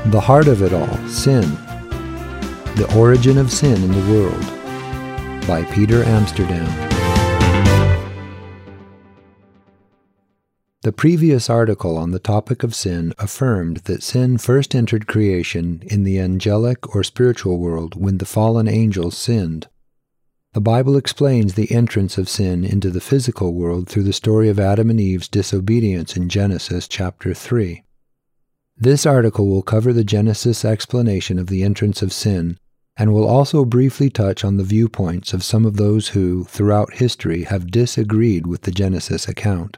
The Heart of It All, Sin. The Origin of Sin in the World, by Peter Amsterdam. The previous article on the topic of sin affirmed that sin first entered creation in the angelic or spiritual world when the fallen angels sinned. The Bible explains the entrance of sin into the physical world through the story of Adam and Eve's disobedience in Genesis chapter 3. This article will cover the Genesis explanation of the entrance of sin, and will also briefly touch on the viewpoints of some of those who, throughout history, have disagreed with the Genesis account.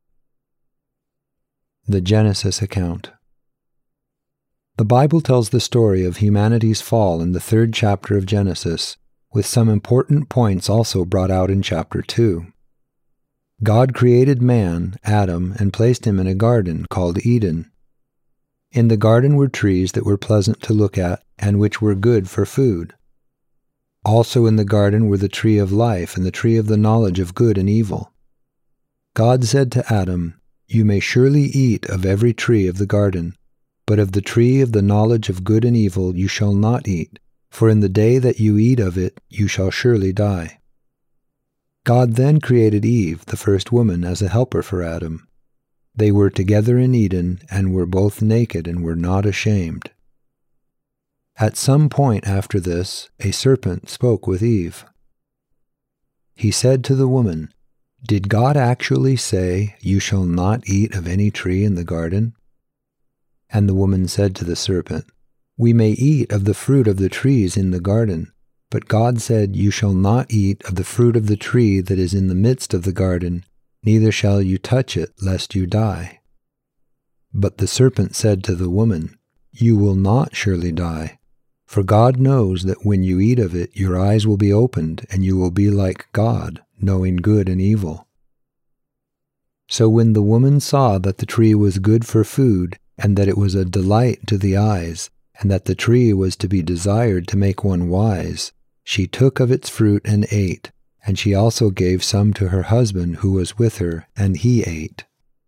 The Genesis account. The Bible tells the story of humanity's fall in the 3rd chapter of Genesis, with some important points also brought out in chapter 2. God created man, Adam, and placed him in a garden called Eden. In the garden were trees that were pleasant to look at, and which were good for food. Also in the garden were the tree of life and the tree of the knowledge of good and evil. God said to Adam, "You may surely eat of every tree of the garden, but of the tree of the knowledge of good and evil you shall not eat, for in the day that you eat of it you shall surely die." God then created Eve, the first woman, as a helper for Adam. They were together in Eden, and were both naked and were not ashamed. At some point after this, a serpent spoke with Eve. He said to the woman, "Did God actually say, 'You shall not eat of any tree in the garden'?" And the woman said to the serpent, "We may eat of the fruit of the trees in the garden, but God said, 'You shall not eat of the fruit of the tree that is in the midst of the garden, neither shall you touch it, lest you die.' But the serpent said to the woman, 'You will not surely die, for God knows that when you eat of it your eyes will be opened, and you will be like God, knowing good and evil.' So when the woman saw that the tree was good for food, and that it was a delight to the eyes, and that the tree was to be desired to make one wise, she took of its fruit and ate. And she also gave some to her husband who was with her, and he ate.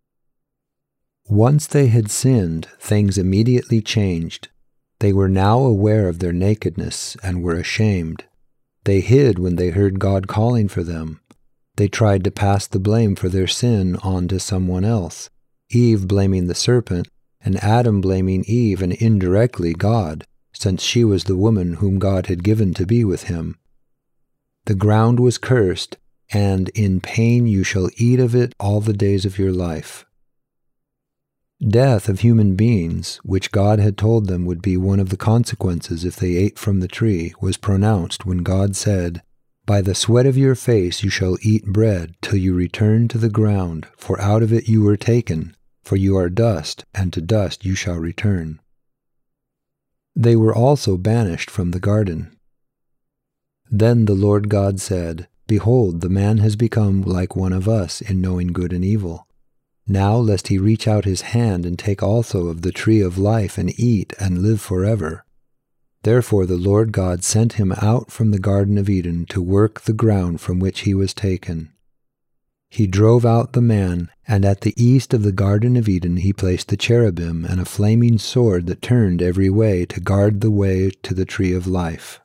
Once they had sinned, things immediately changed. They were now aware of their nakedness and were ashamed. They hid when they heard God calling for them. They tried to pass the blame for their sin on to someone else, Eve blaming the serpent, and Adam blaming Eve and indirectly God, since she was the woman whom God had given to be with him. The ground was cursed, and in pain you shall eat of it all the days of your life. Death of human beings, which God had told them would be one of the consequences if they ate from the tree, was pronounced when God said, "By the sweat of your face you shall eat bread till you return to the ground, for out of it you were taken, for you are dust, and to dust you shall return." They were also banished from the garden. Then the Lord God said, "Behold, the man has become like one of us in knowing good and evil. Now lest he reach out his hand and take also of the tree of life and eat and live forever." Therefore the Lord God sent him out from the Garden of Eden to work the ground from which he was taken. He drove out the man, and at the east of the Garden of Eden he placed the cherubim and a flaming sword that turned every way to guard the way to the tree of life.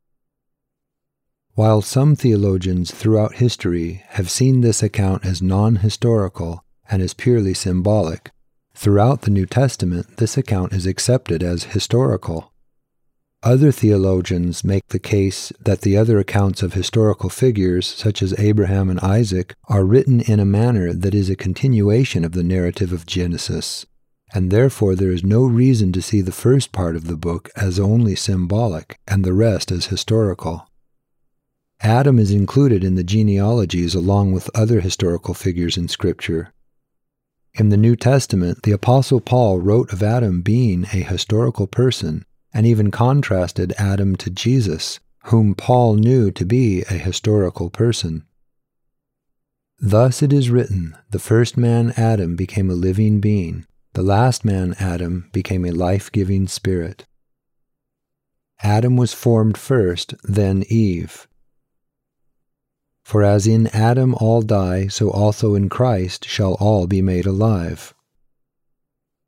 While some theologians throughout history have seen this account as non-historical and as purely symbolic, throughout the New Testament this account is accepted as historical. Other theologians make the case that the other accounts of historical figures, such as Abraham and Isaac, are written in a manner that is a continuation of the narrative of Genesis, and therefore there is no reason to see the first part of the book as only symbolic and the rest as historical. Adam is included in the genealogies along with other historical figures in Scripture. In the New Testament, the Apostle Paul wrote of Adam being a historical person, and even contrasted Adam to Jesus, whom Paul knew to be a historical person. Thus it is written, "The first man, Adam, became a living being. The last man, Adam, became a life-giving spirit." Adam was formed first, then Eve. For as in Adam all die, so also in Christ shall all be made alive.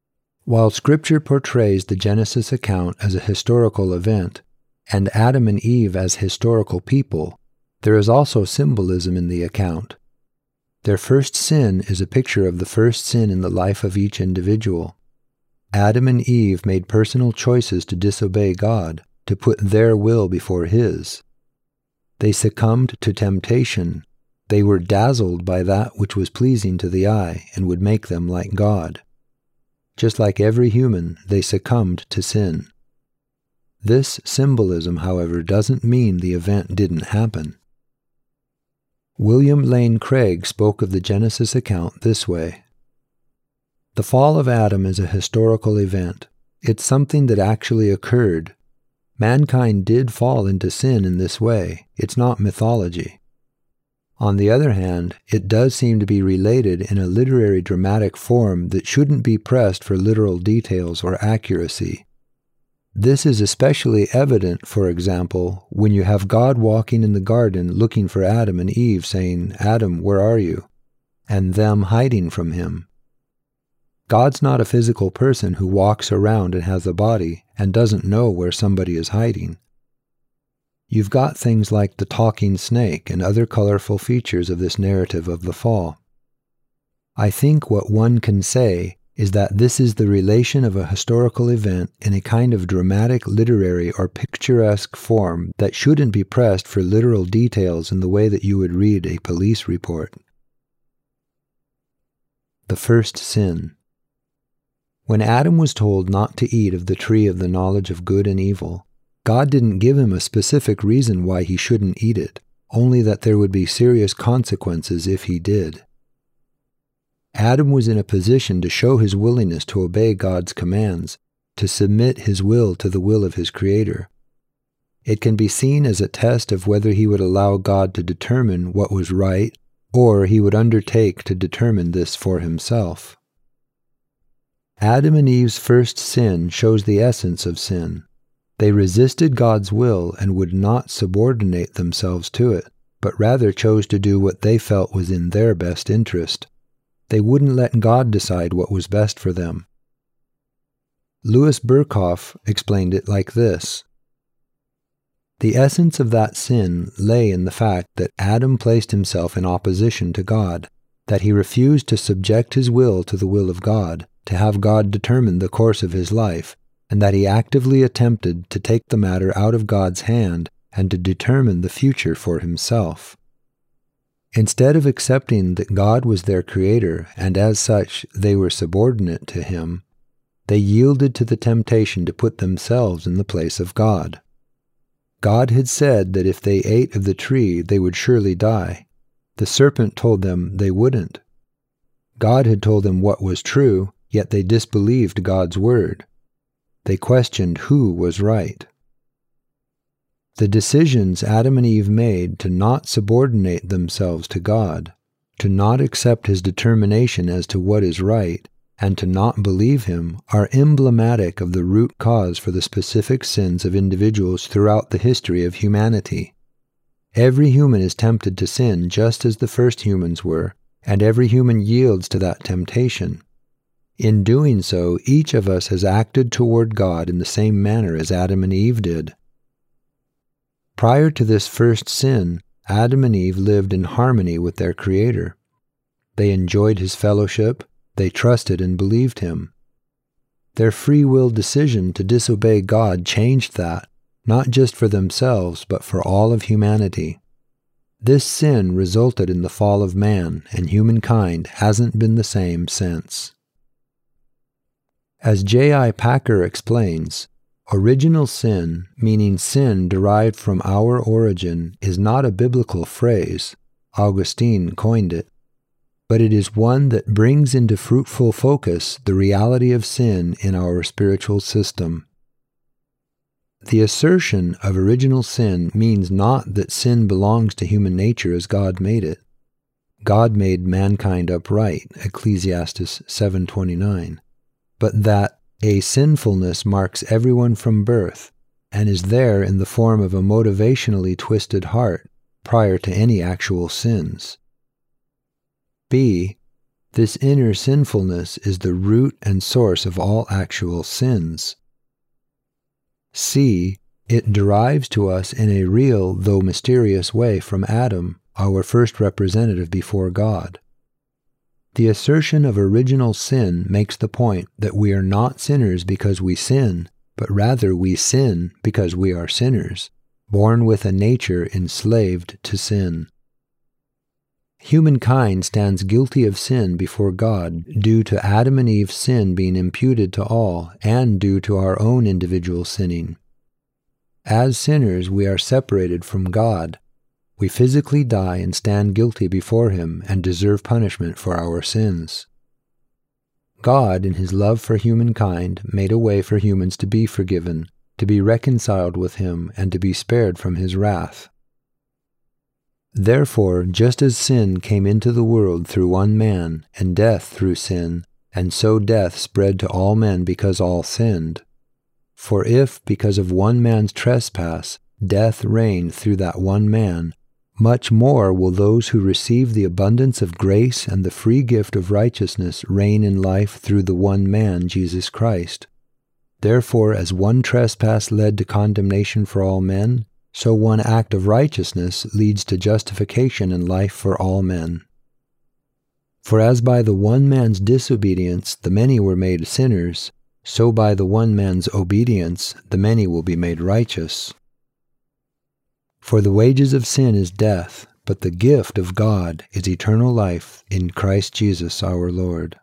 While Scripture portrays the Genesis account as a historical event, and Adam and Eve as historical people, there is also symbolism in the account. Their first sin is a picture of the first sin in the life of each individual. Adam and Eve made personal choices to disobey God, to put their will before His. They succumbed to temptation. They were dazzled by that which was pleasing to the eye and would make them like God. Just like every human, they succumbed to sin. This symbolism, however, doesn't mean the event didn't happen. William Lane Craig spoke of the Genesis account this way: "The fall of Adam is a historical event. It's something that actually occurred. Mankind did fall into sin in this way. It's not mythology. On the other hand, it does seem to be related in a literary dramatic form that shouldn't be pressed for literal details or accuracy. This is especially evident, for example, when you have God walking in the garden looking for Adam and Eve, saying, 'Adam, where are you?' and them hiding from Him. God's not a physical person who walks around and has a body and doesn't know where somebody is hiding. You've got things like the talking snake and other colorful features of this narrative of the fall. I think what one can say is that this is the relation of a historical event in a kind of dramatic, literary, or picturesque form that shouldn't be pressed for literal details in the way that you would read a police report." The first sin. When Adam was told not to eat of the tree of the knowledge of good and evil, God didn't give him a specific reason why he shouldn't eat it, only that there would be serious consequences if he did. Adam was in a position to show his willingness to obey God's commands, to submit his will to the will of his Creator. It can be seen as a test of whether he would allow God to determine what was right, or he would undertake to determine this for himself. Adam and Eve's first sin shows the essence of sin. They resisted God's will and would not subordinate themselves to it, but rather chose to do what they felt was in their best interest. They wouldn't let God decide what was best for them. Louis Berkhoff explained it like this: "The essence of that sin lay in the fact that Adam placed himself in opposition to God, that he refused to subject his will to the will of God, to have God determine the course of his life, and that he actively attempted to take the matter out of God's hand and to determine the future for himself. Instead of accepting that God was their Creator, and as such they were subordinate to Him, they yielded to the temptation to put themselves in the place of God. God had said that if they ate of the tree they would surely die. The serpent told them they wouldn't. God had told them what was true, yet they disbelieved God's word. They questioned who was right. The decisions Adam and Eve made to not subordinate themselves to God, to not accept His determination as to what is right, and to not believe Him are emblematic of the root cause for the specific sins of individuals throughout the history of humanity. Every human is tempted to sin just as the first humans were, and every human yields to that temptation. In doing so, each of us has acted toward God in the same manner as Adam and Eve did. Prior to this first sin, Adam and Eve lived in harmony with their Creator. They enjoyed His fellowship, they trusted and believed Him. Their free will decision to disobey God changed that, not just for themselves, but for all of humanity. This sin resulted in the fall of man, and humankind hasn't been the same since. As J.I. Packer explains, original sin, meaning sin derived from our origin, is not a biblical phrase. Augustine coined it. But it is one that brings into fruitful focus the reality of sin in our spiritual system. The assertion of original sin means not that sin belongs to human nature as God made it. God made mankind upright, Ecclesiastes 7:29, but that a sinfulness marks everyone from birth and is there in the form of a motivationally twisted heart prior to any actual sins. B. This inner sinfulness is the root and source of all actual sins. C. It derives to us in a real, though mysterious way from Adam, our first representative before God. The assertion of original sin makes the point that we are not sinners because we sin, but rather we sin because we are sinners, born with a nature enslaved to sin. Humankind stands guilty of sin before God due to Adam and Eve's sin being imputed to all and due to our own individual sinning. As sinners, we are separated from God. We physically die and stand guilty before Him and deserve punishment for our sins. God, in His love for humankind, made a way for humans to be forgiven, to be reconciled with Him, and to be spared from His wrath. Therefore, just as sin came into the world through one man, and death through sin, and so death spread to all men because all sinned. For if, because of one man's trespass, death reigned through that one man, much more will those who receive the abundance of grace and the free gift of righteousness reign in life through the one man, Jesus Christ. Therefore, as one trespass led to condemnation for all men, so one act of righteousness leads to justification and life for all men. For as by the one man's disobedience the many were made sinners, so by the one man's obedience the many will be made righteous. For the wages of sin is death, but the gift of God is eternal life in Christ Jesus our Lord.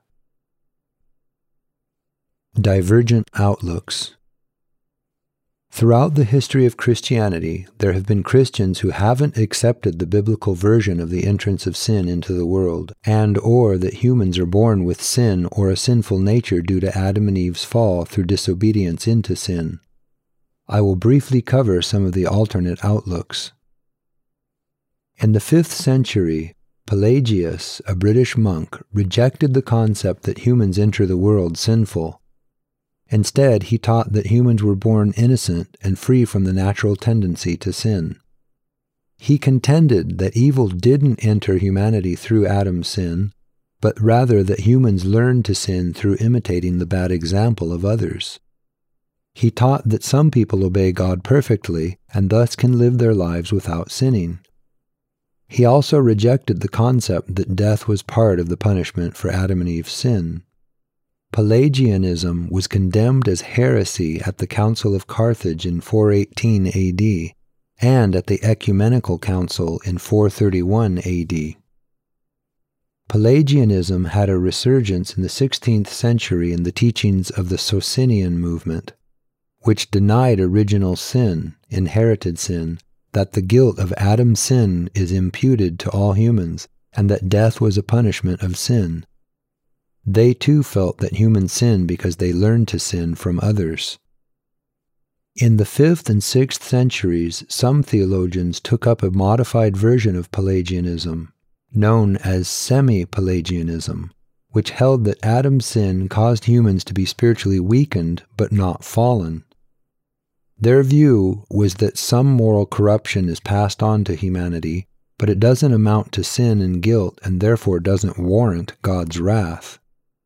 Divergent outlooks. Throughout the history of Christianity, there have been Christians who haven't accepted the biblical version of the entrance of sin into the world, or that humans are born with sin or a sinful nature due to Adam and Eve's fall through disobedience into sin. I will briefly cover some of the alternate outlooks. In the 5th century, Pelagius, a British monk, rejected the concept that humans enter the world sinful. Instead, he taught that humans were born innocent and free from the natural tendency to sin. He contended that evil didn't enter humanity through Adam's sin, but rather that humans learned to sin through imitating the bad example of others. He taught that some people obey God perfectly and thus can live their lives without sinning. He also rejected the concept that death was part of the punishment for Adam and Eve's sin. Pelagianism was condemned as heresy at the Council of Carthage in 418 AD and at the Ecumenical Council in 431 AD. Pelagianism had a resurgence in the 16th century in the teachings of the Socinian movement, which denied original sin, inherited sin, that the guilt of Adam's sin is imputed to all humans, and that death was a punishment of sin. They too felt that humans sin because they learned to sin from others. In the 5th and 6th centuries, some theologians took up a modified version of Pelagianism, known as semi-Pelagianism, which held that Adam's sin caused humans to be spiritually weakened but not fallen. Their view was that some moral corruption is passed on to humanity, but it doesn't amount to sin and guilt and therefore doesn't warrant God's wrath.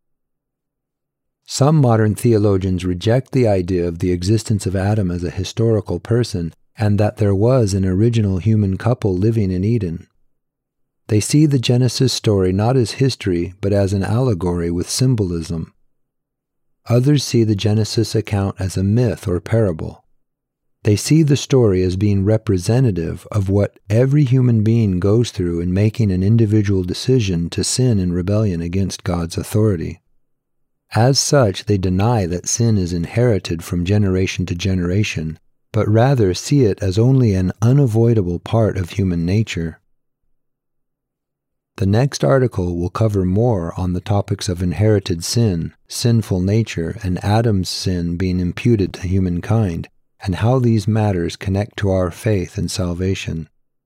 Some modern theologians reject the idea of the existence of Adam as a historical person and that there was an original human couple living in Eden. They see the Genesis story not as history but as an allegory with symbolism. Others see the Genesis account as a myth or parable. They see the story as being representative of what every human being goes through in making an individual decision to sin in rebellion against God's authority. As such, they deny that sin is inherited from generation to generation, but rather see it as only an unavoidable part of human nature. The next article will cover more on the topics of inherited sin, sinful nature, and Adam's sin being imputed to humankind, and how these matters connect to our faith and salvation.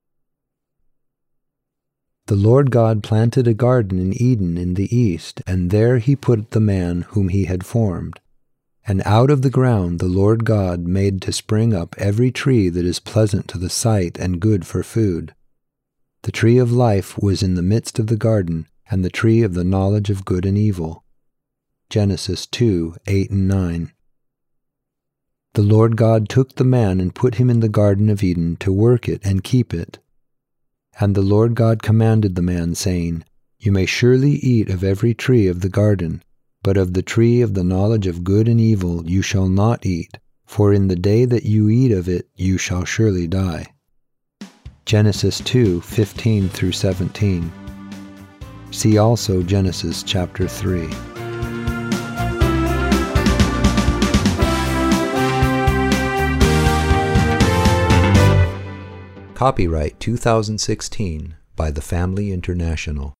The Lord God planted a garden in Eden in the east, and there He put the man whom He had formed. And out of the ground the Lord God made to spring up every tree that is pleasant to the sight and good for food. The tree of life was in the midst of the garden, and the tree of the knowledge of good and evil. Genesis 2:8 and 9. The Lord God took the man and put him in the Garden of Eden to work it and keep it. And the Lord God commanded the man, saying, You may surely eat of every tree of the garden, but of the tree of the knowledge of good and evil you shall not eat, for in the day that you eat of it you shall surely die. Genesis 2:15 through 17. See also Genesis chapter 3. Copyright 2016 by The Family International.